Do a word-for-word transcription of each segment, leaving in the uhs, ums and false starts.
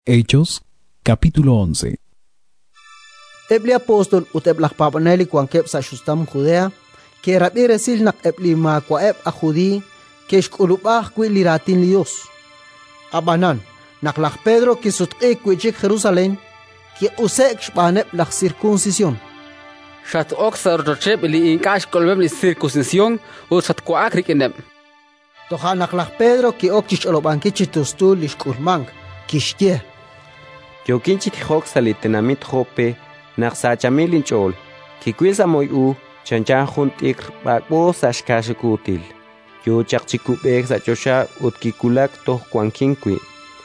Hechos, capítulo once. Ebli apostol ut eblach papaneli kwan kep sa shustam Judea, que rabi resil nak ebli ma kwa eb a judi, que shkulubah kwi liratin lios. Abanan, nak lach Pedro ki sutqi kwi chik Jerusalén, ki usek shpaneb lach circuncisión. Shat oxar rocheb li inkash kolbem li circuncisión u shat kwaak rikinem. Toha nak lach Pedro ki ok chish olobanki chitustul lishkulmang, kishtie. Yokinchi tijok salitenamit jope, naxachamil inchol, kikwilsa moy u, chanchan juntik bakbo sashkashikutil. Yo chakchikubek sa chosha ut kikulak toh kwankinkwi.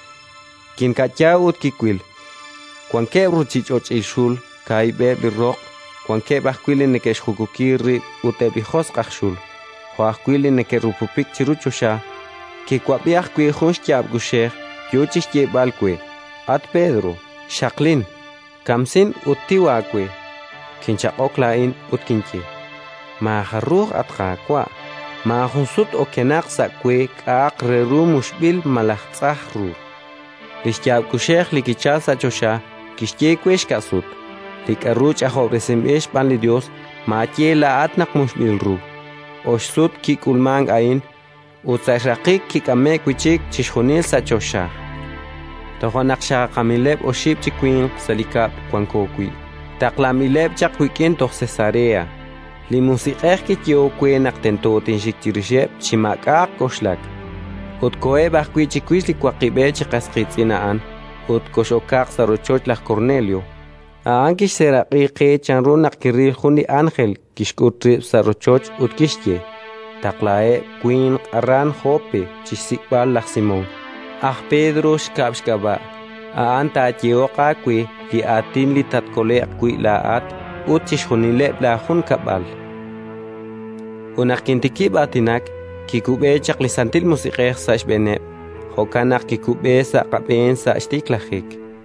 Kinkacha ut kikwil. Kwanke ruchichoch ishul, kaibe birok, kwanke bahkwili nekesh hukukiri utebihos kachshul. Hoahkwili nekerupupik chiruchosha, kikwabiach kwi hunshkyab gushech, yochich yebalkwe. At Pedro, Shaklin, Kamsin utiwakwe, Kinchakoklain utkinchi. Maharuch at kakwa, Mahunsut okenak sakwe kak rerumushbil malachtzahru. Lishkyab kushech likichasa chosha, Kishyekwech kasut, Likaruch ahobesim ish panli Dios, Matye la atnak mushbilru. Oshsut kikulmang ain, Utsashakik kikamek wichik chishunil sa chosha. Tohonaksha kamileb o ship chiquin salikap kwankokwi. Taklamileb chakwikin toh Cesarea. Limusikeh kityo kwe naktentotin shiktirishep chimakak koshlak. Utkoe bakwi chikwis likwakibe chikaskitsinaan. Utkoshokak sarochoch lak Cornelio. Aankish seraqi ke chanrun nakiril hundi Ángel kishkutri sarochoch utkishye. Taklae kwin aran hope chisikbal lak Simón. Ah Pedro shkabshkaba, a anta atioka kwi li atin li tatkole kwi laat, utish hunileb la hun kabal. Unakintiki batinak, kikube chak li santil musikeh sa shbeneb, hokanak kikube sa kapen sa shtiklahik.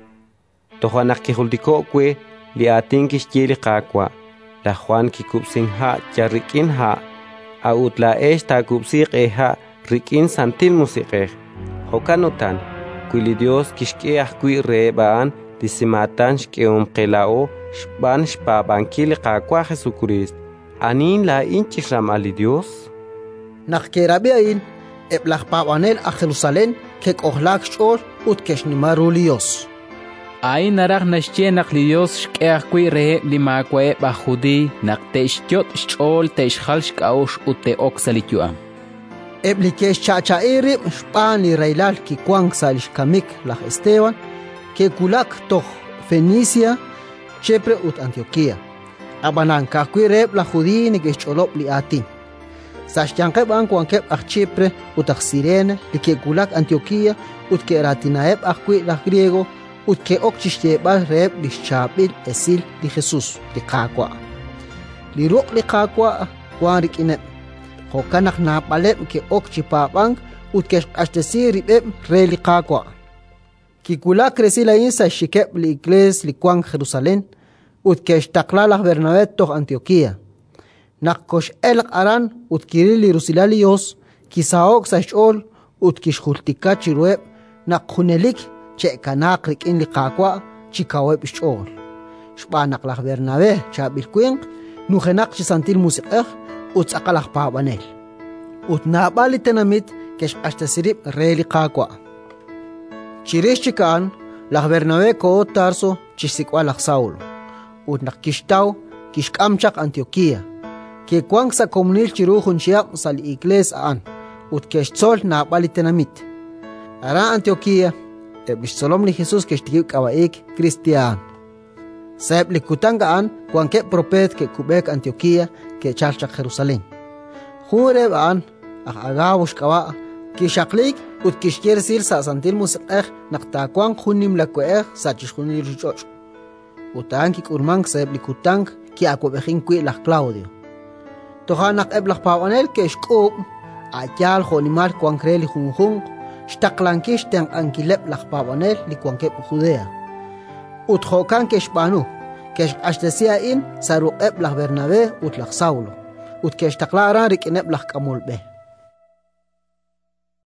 Tohanak kihultiko kwi li atin kishtili kakwa, la Juan kikubsin ha jarikin ha, a utla esh ta kubsik eha rikin santil musikeh. Hokanutan, kwili Dios kishkeah kwi reebaan, disimatan shkeum kelao, shban shpabankili kakwa Jesucrist. Anin la inchishram ali Dios? Nakerabiain, eblach pawanel a Jerusalén, kek ohlak shol, ut keshnimaru Dios. Ain narach nashche nak Dios shkeah kwi reeb lima kwe ba judi, nak te shkyot shol te shkhal shkaush ute oksalityuam. Eblikesh chachairi shpani reilal ki kwang salish kamik lach Esteban, ke kulak toch Fenicia, Chipre ut Antioquia. Abanan kakwi reb la judi ni ke cholop li atin. Sashyankeb an kwankeb ach Chipre ut ach Sirene, li ke kulak Antioquia ut ke ratinaeb achkwi lach griego, ut ke ok chishtebal reb li chabil esil li Jesus li kakwa. Li ruk li kakwa kwan rikineb. Hokanak na palep ke ok chipapang ut ke ashtesi ribeb reli kakwa. Kikula kresila insa shikeb li igles li kwang Jerusalén ut ke shtakla la Bernabé toh Antioquia. Nakkosh elak aran ut kiril li rusilalios kisaok sa shol ut kishultika chirueb nakhunelik che kanak rikin li kakwa chikaweb shol. Shbanak la Bernabé chabil kwing nuhenak chisantil musikeh ut akalach pabanel. Ut nabali tenamit kesh ashtasirib reli kakwa. Chirish chikan, lach Bernabé ko Tarso chisikwa lach Saulo. Ut nakishtaw kishkamchak Antioquia. Ke kwang sa komunil chiruhun siyak sa li igles aan. Ut kesh tzol nabali tenamit. Ara Antioquia, ebish solom li Jesus kesh tikib kawaik Kristiyan. Saeb likutangaan kwang ke propet ke kubek Antioquia ke chalchak Jerusalén. Jure baan ach agabush kawa ki shaklik ut kishker sir sa santil musikeh naktakwang hunim lakweeh sa chishunil richoch. Utan ki kurmang saeb likutang ki akwebechin kwi lach Claudio. Tohanak eblach pawanel ke shkub atyal honimal kwang kreli hunghung shtaklankish teng ankilep lach pawanel li kwang kep Judea. Ut hokan ke shbanu kesh ashtesia in saruq eblach Bernabé ut lach Saulo. Ut kesh taklaran rikineb lach kamulbe.